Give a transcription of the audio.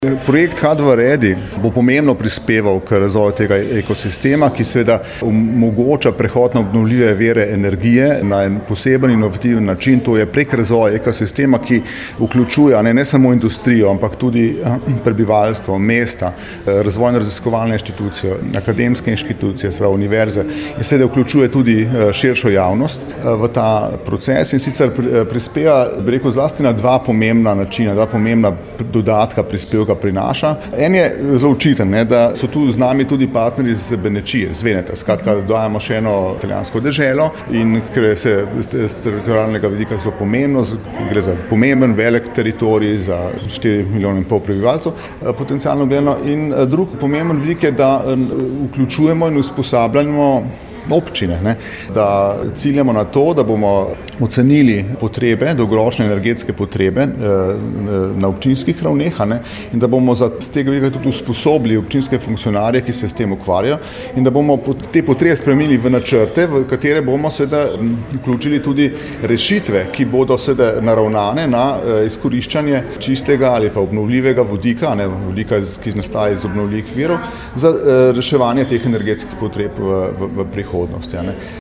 Projekt H2Ready bo pomembno prispeval k razvoju tega ekosistema, ki seveda omogoča prehod na obnovljive vire energije na en poseben inovativen način. To je prek razvoja ekosistema, ki vključuje ne samo industrijo, ampak tudi prebivalstvo, mesta, razvojno-raziskovalne inštitucije, akademske inštitucije, spravo univerze in seveda vključuje tudi širšo javnost v ta proces in sicer prispeva, bi rekel, zlasti na dva pomembna načina, dva pomembna dodatka prispevka prinaša. En je zelo očiten, da so tu z nami tudi partnerji iz Benečije, z Veneta. Skratka, dodajamo še eno italijansko deželo in ker se z teritorialnega vidika zelo pomembno, gre za pomemben velik teritorij za 4,5 milijona prebivalcev, potencialno gledano. In drug pomemben vidik je, da vključujemo in usposabljamo občine, da ciljamo na to, da bomo ocenili potrebe, dolgoročne energetske potrebe na občinskih ravneh in da bomo z tega vidika tudi usposobili občinske funkcionarje, ki se s tem ukvarjajo in da bomo te potrebe spremenili v načrte, v katere bomo seveda vključili tudi rešitve, ki bodo seveda naravnane na izkoriščanje čistega ali pa obnovljivega vodika, vodika, ki nastaja iz obnovljivih virov, za reševanje teh energetskih potreb v prihodnosti.